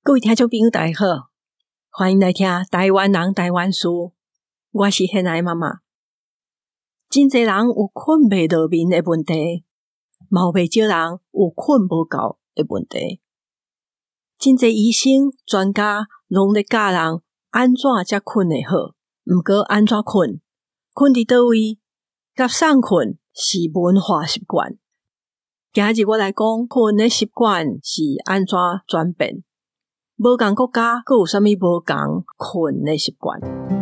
各位听众朋友大家好，欢迎来听台湾人台湾事，我是现在的妈妈。真侪人有困袂落眠的问题，嘛有袂少人有困无够的问题。真侪医生专家拢咧教人安怎才困会好，毋过安怎困伫倒位，甲送困是文化习惯。今日我来讲困的习惯是安怎转变。无同国家佫有啥物无同困的习惯？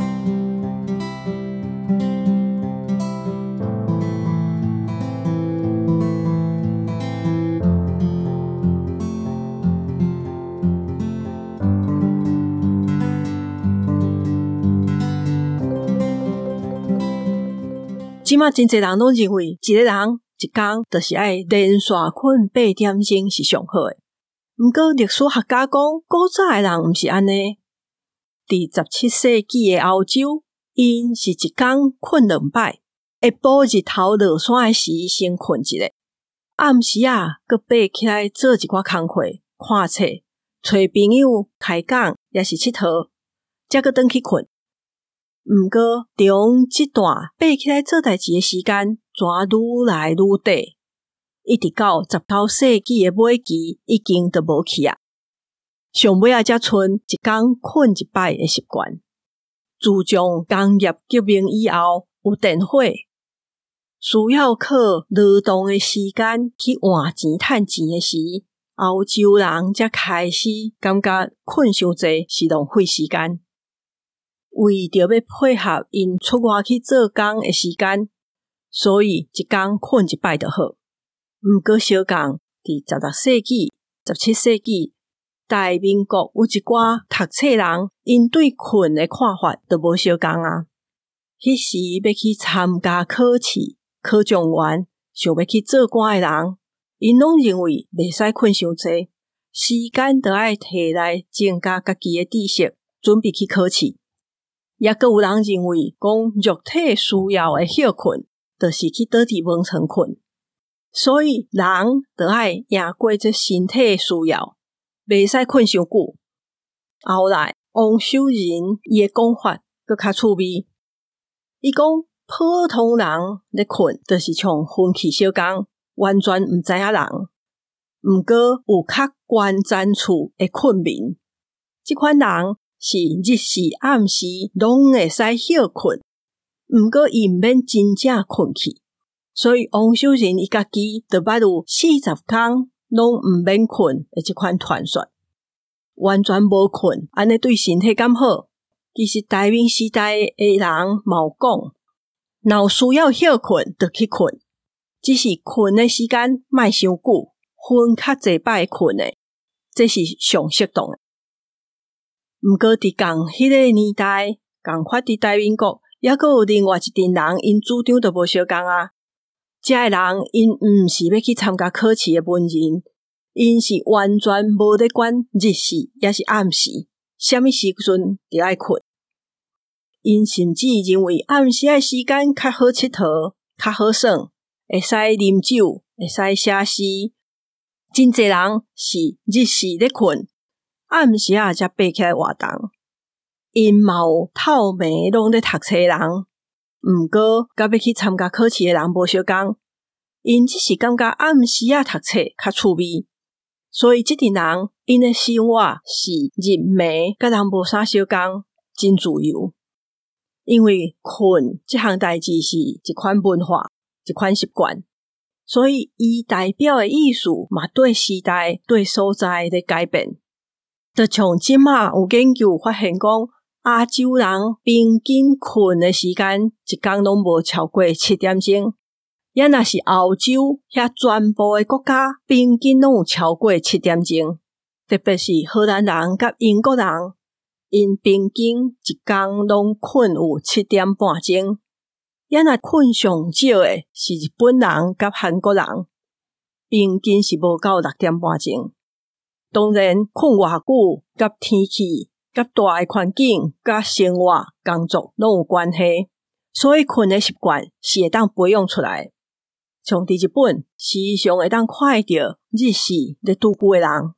即马真侪人拢认为，一个人一工就是爱连续困8点钟是上好的。毋过历史学家讲，古早的人毋是安尼。伫17世纪的欧洲，因是一工困2摆，下晡日头落山的时先困一下，暗时啊，佫爬起来做一寡工课、看册、找朋友开讲，也是佚佗，才佫转去困。毋过，从这段爬起来做代志的时间，怎愈来愈短。一直到19世纪的尾期，已经都无去啊。上尾啊，才剩一工困1摆的习惯。自从工业革命以后，有电火，需要靠劳动的时间去换钱趁钱的时，欧洲人才开始感觉困伤济是浪费时间。为着要配合因出外去做工的时间，所以一工困1摆就好。毋过相共，伫16世纪、17世纪，大民国有一寡读册人，因对困的看法都无相共啊。迄时要去参加考试、考状元，想要去做官的人，因拢认为袂使困伤济，时间就爱摕来增加家己的知识，准备去考试。也佫有人认为，讲肉体需要的休困，就是去倒伫眠床困。所以人就爱赢过这身体需要，袂使困伤久。后来王守仁伊的讲法佫较趣味，伊讲普通人咧困，就是像昏去小工，完全毋知影人。毋过有较关键处的困眠，即款人是日时暗时拢会使休困，毋过伊毋免真正困去。所以王守仁伊家己就捌有40工拢毋免困的即款传说，完全无困，安尼对身体敢好？其实大明时代的人嘛有讲，若有需要休困就去困，只是困的时间莫伤久，分较侪摆困的，这是上适当的。毋过伫共迄个年代，共款伫大民国，也佫有另外一群人，因主张都无相共啊。这个人因毋是要去参加考试的文人，因是完全无咧管日时也是暗时，什么时阵就爱困。因甚至认为暗时的时间较好佚佗，较好耍，会使啉酒，会使写诗。真侪人是日时咧困，暗时啊才爬起来活动。因嘛有透暝拢咧读册人。毋过，甲要去参加考试的人无相共，因只是感觉暗时啊读册较趣味，所以即群人因的生活是日暝，甲人无啥相共，真自由。因为困即项代志是一款文化，一款习惯，所以伊代表的意思嘛对时代、对所在咧改变。就像即马有研究发现讲，亚洲人平均困的时间一工拢无超过7点钟，也若是欧洲遐全部的国家平均拢有超过7点钟，特别是荷兰人甲英国人，因平均一工拢困有7点半钟，也若困上少的是日本人甲韩国人，平均是无到6点半钟。当然困偌久甲天气、甲大的环境、甲生活、工作拢有关系，所以困的习惯是会当培养出来。像伫日本，时常会当看到日时咧拄久的人，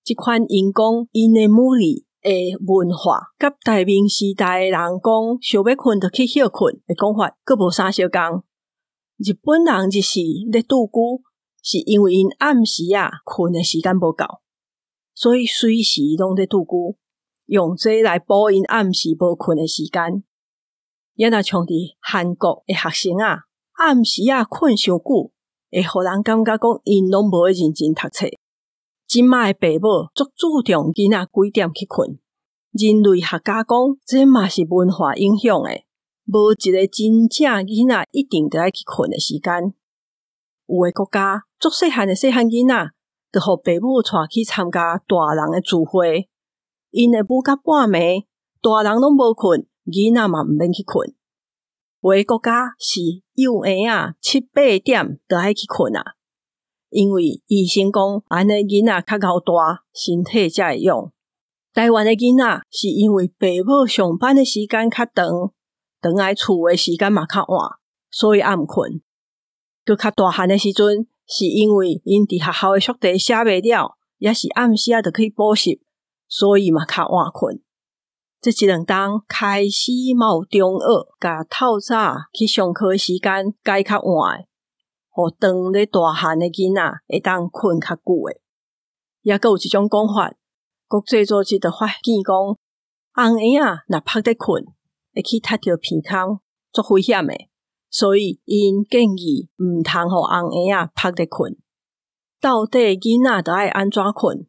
即款因讲因的母语的文化，甲大明时代的人讲想要困就去歇困的讲法，佫无啥相共。日本人一时咧拄久，是因为因暗时困的时间无够，所以随时拢咧拄久，用这来补因暗时无困的时间。也若像伫韩国的学生暗时困伤久，会互人感觉讲因拢无认真读册。即卖的父母足注重囡仔几点去困，人类学家讲这嘛是文化影响的，无一个真正囡仔一定得爱去困的时间。有的国家足细汉的囡仔，就互父母带去参加大人的聚会，因会舞到半暝，大人拢无困，囡仔嘛毋免去困。有的国家是幼儿7、8点就爱去困因为医生讲安尼囡仔较够大，身体才会用。台湾的囡仔是因为父母上班的时间较长，倒来厝的时间嘛较晚，所以暗困。佮较大汉的时阵，是因为因伫学校的宿题写袂了，也是暗时就去补习，所以嘛较晚困。这一两冬开始嘛有中学，甲透早去上课的时间改较晚的，互当咧大汉的囡仔会当困较久的。也佮有一种讲法，国际组织就发现讲，红婴若趴咧困，会去踢到鼻孔，足危险的。所以因建议毋通互红婴趴咧困。到底囡仔着爱安怎困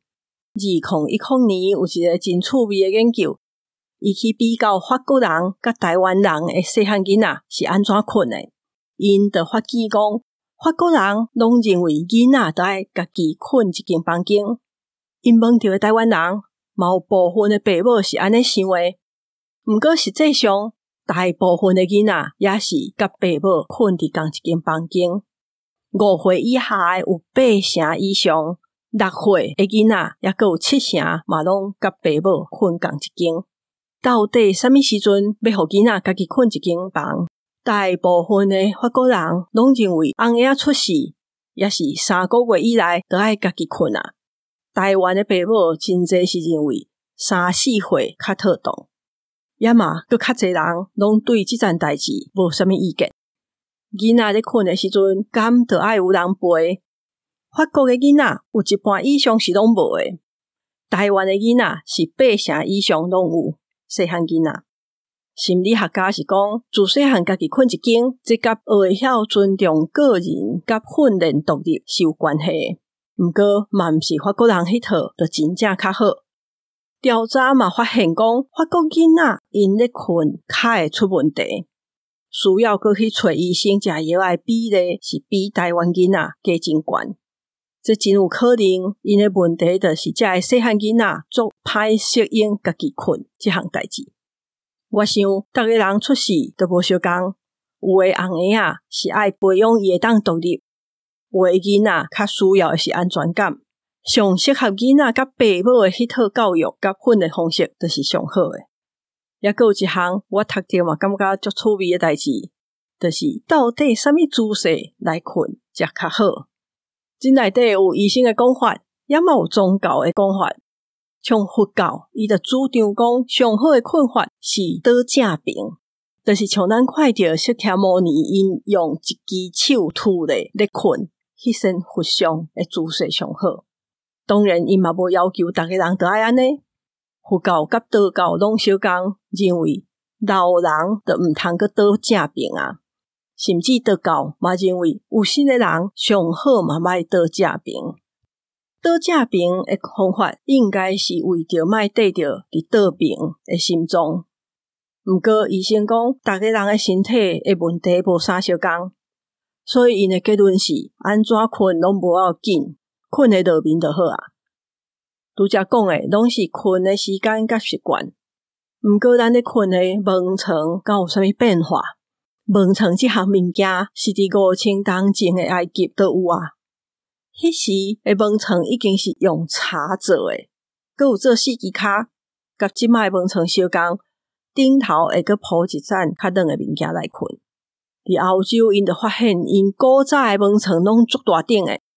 ？2010年有一个真趣味的研究，伊去比较法国人甲台湾人的细汉囡仔是安怎困的。因着发现讲，法国人拢认为囡仔着爱家己困一间房间。因问到的台湾人，嘛有部分的父母是安尼想的，毋过实际上，大部分的囡仔也是甲父母困伫同一间房间。5岁以下的有8成以上，6岁的囡仔也佫有7成嘛拢甲父母困同一间。到底啥物时阵要互囡仔家己困一间房？大部分的法国人拢认为红婴出世也是3个月以内就爱家己困台湾的父母真侪是认为3、4岁较妥当，也嘛佫较侪人拢对即件代志无啥物意见。囡仔咧困的时阵，敢着爱有人陪？法国的囡仔有一半以上是拢无的，台湾的囡仔是8成以上拢有细汉囡仔。心理学家是讲，自细汉家己困一间，这甲会晓尊重个人甲训练独立是有关系的。毋过嘛毋是法国人迄套就真正较好。调查嘛发现讲，法国囡仔因咧困较会出问题，需要搁去找医生食药的比例是比台湾囡仔加真悬。这真有可能因的问题就是这个细汉囡仔足歹适应家己困这项代志。我想逐个人出世都无相共，有的红婴仔是爱培养伊会当独立，有的囡仔较需要的是安全感。上适合囡仔甲父母的迄套教育甲训练方式就是上好的。也佫有一项我读着嘛感觉足趣味的代志，就是到底啥物姿势来困才较好。这内底有医生的讲法，也嘛有宗教的讲法。像佛教，伊就主张讲上好的困法是倒正平，就是像咱看到释迦牟尼因用一只手拄咧困，迄身佛像的姿势上好。当然，伊嘛无要求逐个人都爱安尼。佛教甲道教拢相共，认为老人就毋通阁倒正平甚至道教嘛认为有心的人上好嘛莫倒正平。倒正平的方法应该是为着莫缀着伫倒平的心脏。毋过医生讲，逐个人的身体的问题无啥相共，所以因的结论是安怎困拢无要紧，困的落眠就好拄则讲的拢是困的时间甲习惯。毋过咱咧困的眠床敢有啥物变化？眠床即项物件是伫5000年前的埃及都有迄时的眠床已经是用柴做的，佮有做4支骹，甲即摆眠床相共，顶头会佮铺一层较软的物件来困。伫欧洲因就发现因古早的眠床拢足大顶的，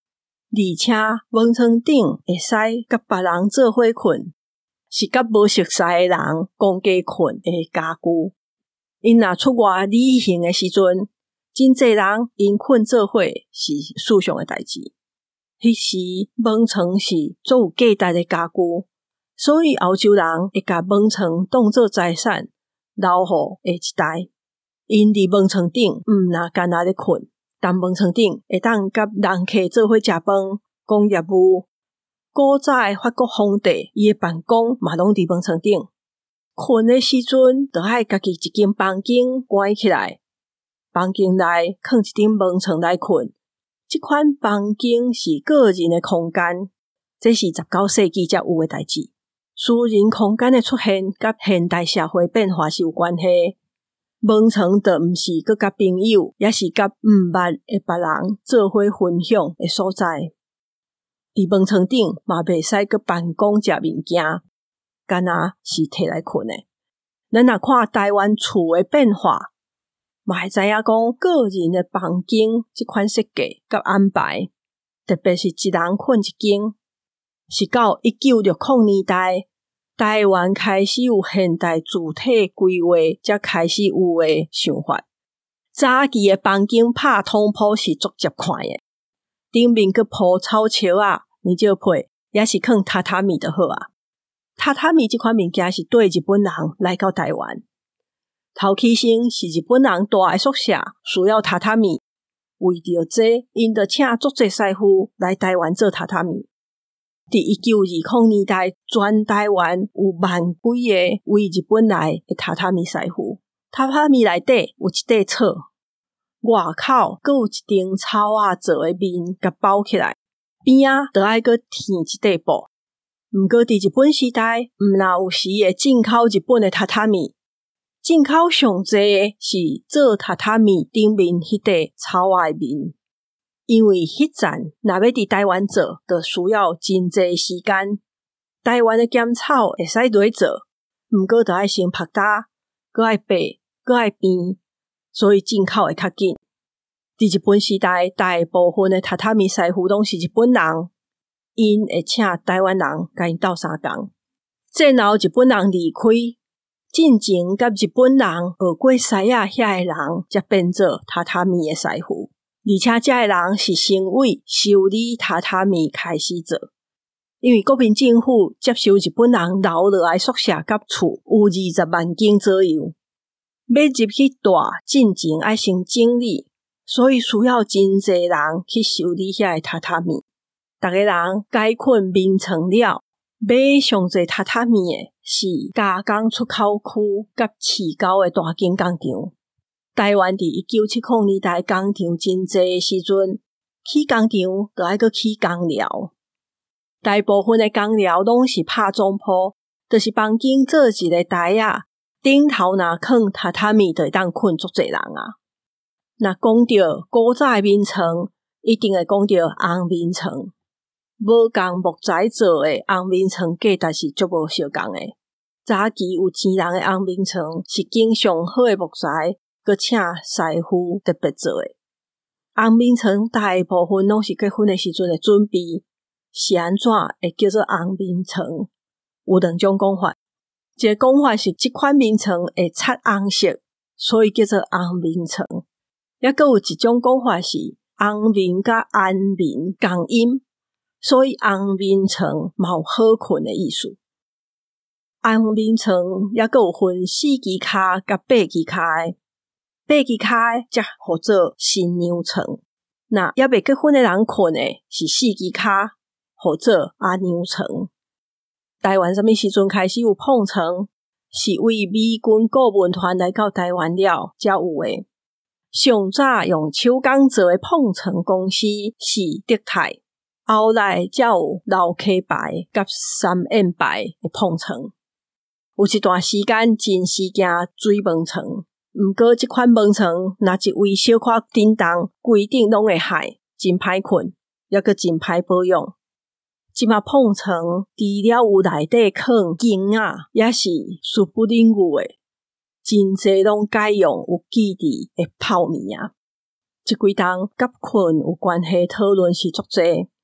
而且门床顶会使甲别人做伙困，是甲无熟识的人共家困的家具。因若出外旅行的时阵，真侪人因困做伙是事上的代志。迄时门床是最有价值的家具，所以欧洲人会甲门床当作财产留互下一代。因伫门床顶毋若干那咧困，但门床顶会当甲人客做伙食饭、讲业务。古早的法国皇帝伊的办公嘛拢伫门床顶，困的时阵就爱家己一间房间关起来，房间内放一顶门床来困。这款房间是个人的空间，这是19世纪才有的代志。私人空间的出现甲现代社会变化是有关系。门床就毋是佮甲朋友，也是甲毋捌的别人做伙分享的所在。伫门床顶嘛袂使佮办公食物件，干那是摕来困的。咱若看台湾厝的变化，嘛会知影讲个人的房间这款设计甲安排，特别是一人困一间，是到1960年代台湾开始有现代主体规划才开始有的想法。早期的房间拍通铺是足接看的，顶面佮铺草树啊、棉少被，也是放榻榻米就好啊。榻榻米这款物件是对日本人来到台湾。头起先是日本人住的宿舍需要榻榻米，为着这，因就请足侪师傅来台湾做榻榻米。伫1920年代，全台湾有万几个为日本来的榻榻米师傅。榻榻米内底有一块草，外口阁有一顶草仔做的面，甲包起来，边仔就爱阁添一块布。毋过伫日本时代，毋若有时会进口日本的榻榻米。进口上济的是做榻榻米顶面迄块草仔的面，因为迄阵若要伫台湾做，就需要真济时间。台湾的咸草会使落做，毋过就爱先拍打，阁爱掰，阁爱编，所以进口会较紧。伫日本时代，大部分的榻榻米师傅拢是日本人，因会请台湾人甲因斗相共。战后日本人离开，进前甲日本人学过师仔遐的人，才变做榻榻米的师傅。而且这的人是先为修理榻榻米开始做，因为国民政府接收日本人留落来宿舍甲厝有20万间左右，要入去住进前爱先整理，所以需要真侪人去修理遐的榻榻米。逐个人解困眠床了，买上侪榻榻米的是加工出口区甲市郊的大间工厂。台湾伫1970年代工厂真济的时阵，起工厂就爱阁起工寮。大部分的工寮拢是拍总铺，就是房间做一个台仔，顶头若放榻榻米，就会当困足侪人啊。若讲到古早的眠床，一定会讲到红眠床。无共木材做的红眠床价值是足无相共的。早期有钱人的红眠床是经上好的木材，佮请师傅特别做的。红眠床大部分拢是结婚的时阵的准备，是安怎会叫做红眠床？有两种讲法，一个讲法是这款眠床会擦红色，所以叫做红眠床。也佮有一种讲法是红眠甲安眠共音，所以红眠床嘛有好困的意思。红眠床也佮有分4支骹甲8支骹的，8支骹的则号做新娘床。那也未结婚的人困的是4支骹，号做阿娘床。台湾什么时阵开始有碰床？是为美军顾问团来到台湾了才有的。上早用手工做的碰床公司是德泰，后来才有老 K 牌甲3M 牌的碰床。有一段时间真是惊水门床，毋过这款门床若一位小可震动，规顶拢会害，真歹困，也阁真歹保养。即马碰床除了有内底放镜仔，也是殊不忍语的，真济拢改用有记忆的泡面啊。这几冬甲困有关系讨论是足济，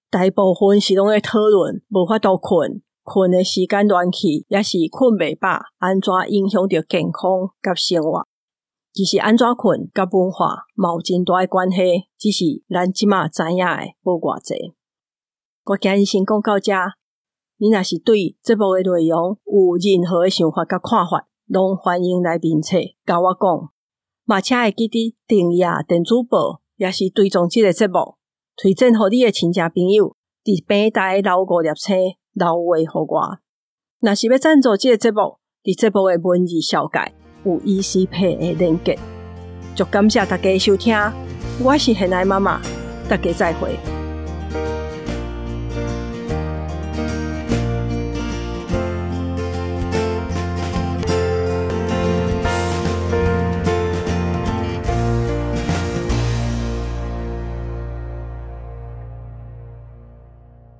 大部分是拢在讨论无法度困的时间乱去，也是困袂饱，安怎影响到健康甲生活。其实安怎困甲文化嘛有真大的关系，只是咱即马知影的无偌济。我今日先讲到这，你若是对节目的内容有任何的想法甲看法，拢欢迎来面册甲我讲。嘛请会记得订阅电子报，也是追踪这个节目，推荐互你的亲戚朋友，伫平台留5粒星留话互我。若是要赞助这个节目，伫节目的文字小解有 ECP 的连结。祝感谢大家收听，我是现爱妈妈，大家再会。